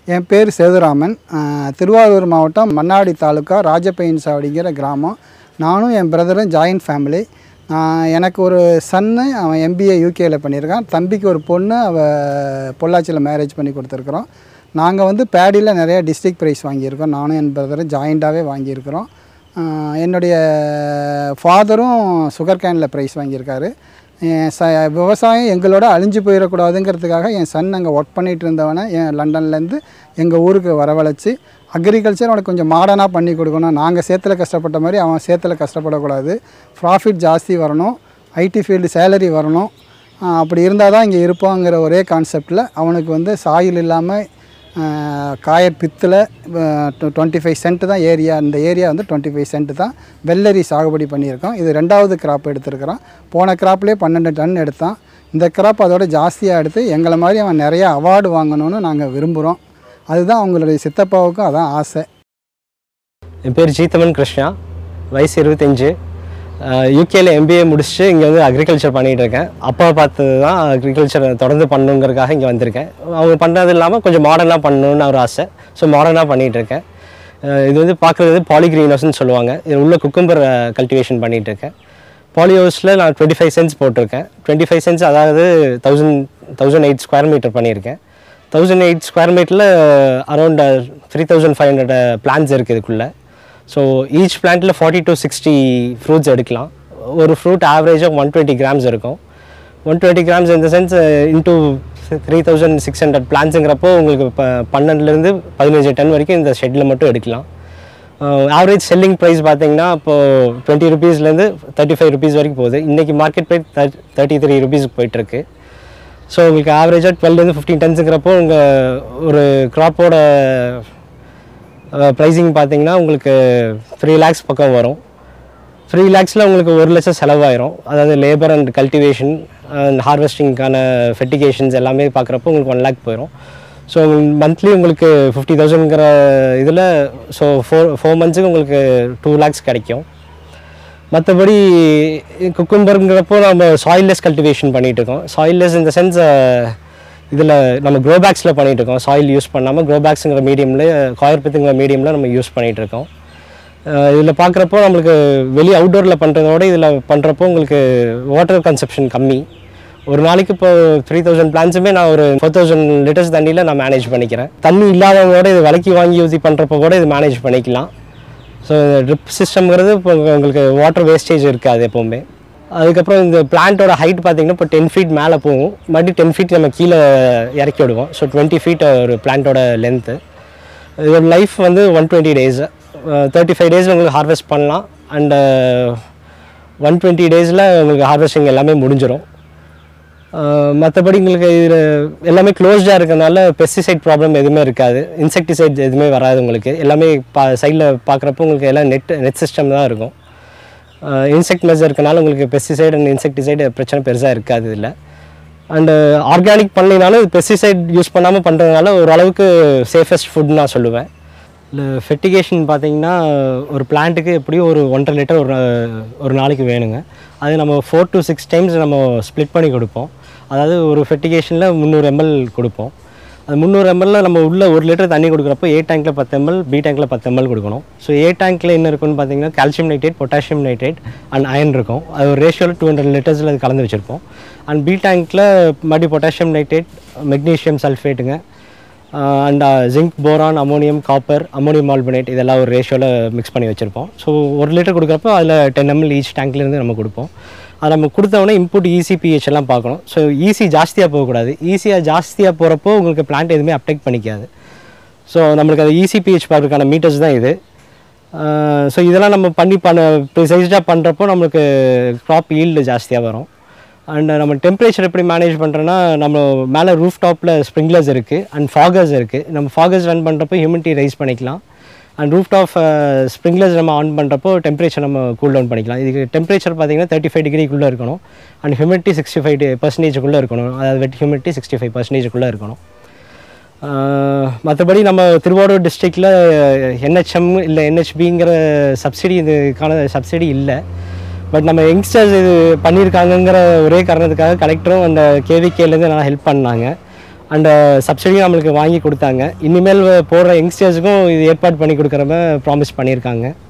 என் பேர் சேதுராமன். திருவாரூர் மாவட்டம் மன்னாடி தாலுக்கா ராஜப்பயின்சாவடிங்கிற கிராமம். நானும் என் பிரதரும் ஜாயின்ட் ஃபேமிலி. எனக்கு ஒரு சன்னு, அவன் எம்பிஏ யூகேயில் பண்ணியிருக்கான். தம்பிக்கு ஒரு பொண்ணு, அவள் பொள்ளாச்சியில் மேரேஜ் பண்ணி கொடுத்துருக்குறோம். நாங்கள் பேடியில் நிறையா டிஸ்ட்ரிக்ட் ப்ரைஸ் வாங்கியிருக்கோம். நானும் என் பிரதரும் ஜாயிண்ட்டாகவே வாங்கியிருக்கிறோம். என்னுடைய ஃபாதரும் சுகர் கேனில் ப்ரைஸ் வாங்கியிருக்காரு. விவசாயம் எங்களோட அழிஞ்சு போயிடக்கூடாதுங்கிறதுக்காக என் சன் அங்கே ஒர்க் பண்ணிகிட்டு இருந்தவனை லண்டன்லேருந்து எங்கள் ஊருக்கு வரவழைச்சி அக்ரிகல்ச்சர் அவனுக்கு கொஞ்சம் மாடர்னாக பண்ணி கொடுக்கணும். நாங்கள் சேத்துல கஷ்டப்பட்ட மாதிரி அவன் சேத்துல கஷ்டப்படக்கூடாது. ப்ராஃபிட் ஜாஸ்தி வரணும், ஐடி ஃபீல்டு சேலரி வரணும். அப்படி இருந்தால் தான் இங்கே இருப்போங்கிற ஒரே கான்செப்டில் அவனுக்கு சாயில் இல்லாமல் காயர் பித்தில் 25 சென்ட்டு தான் ஏரியா. இந்த ஏரியா 25 சென்ட்டு தான் வெள்ளரி சாகுபடி பண்ணியிருக்கோம். இது 2வது கிராப் எடுத்துருக்கிறோம். போன கிராப்லேயே 12 டன் எடுத்தான். இந்த கிராப் அதோட ஜாஸ்தியாக எடுத்து எங்களை மாதிரி அவன் நிறையா அவார்டு வாங்கணும்னு நாங்கள் விரும்புகிறோம். அதுதான் அவங்களுடைய சித்தப்பாவுக்கும் அதான் ஆசை. என் பேர் ஜீத்தமன் கிருஷ்ணா, வயசு 25. யூகேயில் எம்பிஏ முடிச்சுட்டு இங்கே அக்ரிகல்ச்சர் பண்ணிகிட்டு இருக்கேன். அப்பா பார்த்தது தான் அக்ரிகல்ச்சர் தொடர்ந்து பண்ணணுங்கிறதுக்காக இங்கே வந்திருக்கேன். அவங்க பண்ணுறது இல்லாமல் கொஞ்சம் மாடர்னாக பண்ணணுன்னு ஒரு ஆசை. ஸோ மாடர்னாக பண்ணிகிட்ருக்கேன். இது பார்க்குறது பாலி க்ரீன் ஹவுஸ்ன்னு சொல்லுவாங்க. இது உள்ள குக்கும்பர் கல்டிவேஷன் பண்ணிகிட்ருக்கேன். பாலி ஹவுஸில் நான் 25 சென்ட்ஸ் போட்டிருக்கேன். 25 சென்ட்ஸ் அதாவது 1008 ஸ்கொயர் மீட்டர் பண்ணியிருக்கேன். 1008 ஸ்கொயர் மீட்டரில் அரௌண்ட் 3500 பிளான்ஸ் இருக்குது இதுக்குள்ளே. ஸோ ஈச் பிளான்ட்டில் 40 to 60 ஃப்ரூட்ஸ் எடுக்கலாம். ஒரு ஃப்ரூட் ஆவரேஜாக 120 கிராம்ஸ் இருக்கும். 120 கிராம்ஸ் இந்த சென்ஸ் இன்டூ 3600 பிளான்ஸுங்கிறப்போ உங்களுக்கு 12லேருந்து 15 டன் வரைக்கும் இந்த ஷெட்டில் மட்டும் எடுக்கலாம். ஆவரேஜ் செல்லிங் ப்ரைஸ் பார்த்தீங்கன்னா இப்போது 20 ருபீஸ்லேருந்து 35 ருபீஸ் வரைக்கும் போகுது. இன்றைக்கி மார்க்கெட் ப்ரைஸ் 33 ருபீஸுக்கு போயிட்டுருக்கு. ஸோ உங்களுக்கு ஆவரேஜாக 12லேருந்து 15 டன்ஸுங்கிறப்போ உங்கள் ஒரு க்ராப்போட ப்ரைஸிங் பார்த்தீங்கன்னா உங்களுக்கு 3 lakhs பக்கம் வரும். 3 lakhஸில் உங்களுக்கு 1 லட்சம் செலவாயிரும். அதாவது லேபர் அண்ட் கல்டிவேஷன் அண்ட் ஹார்வெஸ்டிங்கான ஃபெர்டிகேஷன்ஸ் எல்லாமே பார்க்குறப்போ உங்களுக்கு 1 lakh போயிடும். ஸோ மந்த்லி உங்களுக்கு 50,000ங்கிற இதில் ஸோ 4 மந்த்ஸுக்கு உங்களுக்கு 2 lakhs கிடைக்கும். மற்றபடி குக்கும்பருங்கிறப்போ நம்ம சாயில்லெஸ் கல்டிவேஷன் பண்ணிகிட்ருக்கோம். சாயில்லெஸ் இந்த சென்ஸ் இதில் நம்ம க்ரோ பேக்ஸில் பண்ணிகிட்ருக்கோம். சாயில் யூஸ் பண்ணாமல் க்ரோ பேக்ஸுங்கிற மீடியமில், காயர் பித்துங்கிற மீடியமில் நம்ம யூஸ் பண்ணிகிட்ருக்கோம். இதில் பார்க்குறப்போ நம்மளுக்கு வெளியே அவுட்டோரில் பண்ணுறதோட இதில் பண்ணுறப்போ உங்களுக்கு வாட்டர் கன்சப்ஷன் கம்மி. ஒரு நாளைக்கு இப்போ 3000 பிளான்ஸுமே நான் ஒரு 4000 லிட்டர்ஸ் தண்ணியில் நான் மேனேஜ் பண்ணிக்கிறேன். தண்ணி இல்லாதவங்களோட இது விலைக்கு வாங்கி யூஸ் பண்ணுறப்போ கூட இது மேனேஜ் பண்ணிக்கலாம். ஸோ ட்ரிப் சிஸ்டம்ங்கிறது இப்போ உங்களுக்கு வாட்டர் வேஸ்டேஜ் இருக்காது எப்போவுமே. அதுக்கப்புறம் இந்த பிளான்ட்டோட ஹைட் பார்த்திங்கன்னா இப்போ 10 feet மேலே போகும். மறுபடியும் 10 feet நம்ம கீழே இறக்கி விடுவோம். ஸோ 20 feet ஒரு பிளான்ட்டோட லென்த்து. இதோட லைஃப் 120 days. 35 days உங்களுக்கு ஹார்வெஸ்ட் பண்ணலாம். அண்டு 120 days உங்களுக்கு ஹார்வெஸ்டிங் எல்லாமே முடிஞ்சிடும். மற்றபடி உங்களுக்கு இதில் எல்லாமே க்ளோஸ்டாக இருக்கிறதுனால பெஸ்டிசைட் ப்ராப்ளம் எதுவுமே இருக்காது. இன்செக்டிசைட் எதுவுமே வராது உங்களுக்கு. எல்லாமே சைடில் பார்க்குறப்போ உங்களுக்கு எல்லாம் நெட் சிஸ்டம் தான் இருக்கும். இன்செக்ட் மெஷர் இருக்கனால உங்களுக்கு பெஸ்டிசைட் அண்ட் இன்செக்டிசைடு பிரச்சனை பெருசாக இருக்காது இதில். அண்டு ஆர்கானிக் பண்ணினாலும் இது பெஸ்டிசைட் யூஸ் பண்ணாமல் பண்ணுறதுனால ஓரளவுக்கு சேஃபஸ்ட் ஃபுட் நான் சொல்லுவேன். இல்லை ஃபெர்டிகேஷன் பார்த்திங்கன்னா ஒரு பிளான்ட்டுக்கு எப்படியும் ஒரு 1.5 லிட்டர் ஒரு நாளைக்கு வேணுங்க. அது நம்ம 4 to 6 times நம்ம ஸ்ப்ளிட் பண்ணி கொடுப்போம். அதாவது ஒரு ஃபெர்டிகேஷனில் 300 ml கொடுப்போம். அது 300 ml நம்ம உள்ள 1 லிட்டர் தண்ணி கொடுக்குறப்போ A டேங்கில் 10 ml, B டேங்கில் 10 ml கொடுக்கணும். ஸோ A டேங்கில் என்ன இருக்குன்னு பார்த்தீங்கன்னா calcium nitrate, potassium nitrate and iron இருக்கும். அது ஒரு ரேஷியோவில் 200 லிட்டர்ஸில் அது கலந்து வச்சுருப்போம். அண்ட் B டேங்கில் மறுபடியும் பொட்டாசியம் நைட்ரேட், மெக்னீஷியம் சல்ஃபேட்டுங்க and zinc, boron, ammonium, copper, ammonium ஆல்பனேட் இதெல்லாம் ஒரு ரேஷியோவில் மிக்ஸ் பண்ணி வச்சுருப்போம். ஸோ 1 லிட்டர் கொடுக்குறப்போ அதில் 10 ml ஈச் டேங்க்லேருந்து நம்ம கொடுப்போம். அதை நம்ம கொடுத்தவொடனே இன்புட் ஈசி பிஹெச் எல்லாம் பார்க்கணும். ஸோ ஈசி ஜாஸ்தியாக போகக்கூடாது. ஈஸியாக ஜாஸ்தியாக போகிறப்போ உங்களுக்கு பிளான்ட் எதுவுமே அப்டேக் பண்ணிக்காது. ஸோ நம்மளுக்கு அது ஈசி பிஹெச் பார்க்கறதுக்கான மீட்டர்ஸ் தான் இது. ஸோ இதெல்லாம் நம்ம ப்ரிசைஸ்டாக பண்ணுறப்போ நம்மளுக்கு க்ராப் ஈல்டு ஜாஸ்தியாக வரும். அண்ட் நம்ம டெம்பரேச்சர் எப்படி மேனேஜ் பண்ணுறோன்னா நம்ம மேலே ரூஃப் டாப்பில் ஸ்ப்ரிங்க்லர்ஸ் இருக்குது அண்ட் ஃபாகர்ஸ் இருக்குது. நம்ம ஃபாகர்ஸ் ரன் பண்ணுறப்போ ஹியூமிடிட்டி ரைஸ் பண்ணிக்கலாம். அண்ட் ரூஃப் டாப் ஸ்ப்ரிங்க்லர்ஸ் நம்ம ஆன் பண்ணுறப்போ டெம்பரேச்சர் நம்ம கூல் டவுன் பண்ணிக்கலாம். இதுக்கு டெம்பரேச்சர் பார்த்திங்கன்னா 35 டிகிரிக்குள்ளே இருக்கணும். அண்ட் ஹியூமிடிட்டி 65% இருக்கணும். அதாவது வெட் ஹியூமிடிட்டி 65% இருக்கணும். மற்றபடி நம்ம திருவாரூர் டிஸ்ட்ரிக்டில் NHM இல்லை NHBங்கிற சப்சிடி, இதுக்கான சப்சிடி இல்லை. பட் நம்ம யங்ஸ்டர்ஸ் இது பண்ணியிருக்காங்கங்கிற ஒரே காரணத்துக்காக கலெக்டரும் அந்த KVKலேருந்து நல்லா ஹெல்ப் பண்ணாங்க. அண்ட் சப்சிடியும் நம்மளுக்கு வாங்கி கொடுத்தாங்க. இனிமேல் போடுற யங்ஸ்டர்ஸுக்கும் இது ஏற்பாடு பண்ணி கொடுக்குறப்ப ப்ராமிஸ் பண்ணியிருக்காங்க.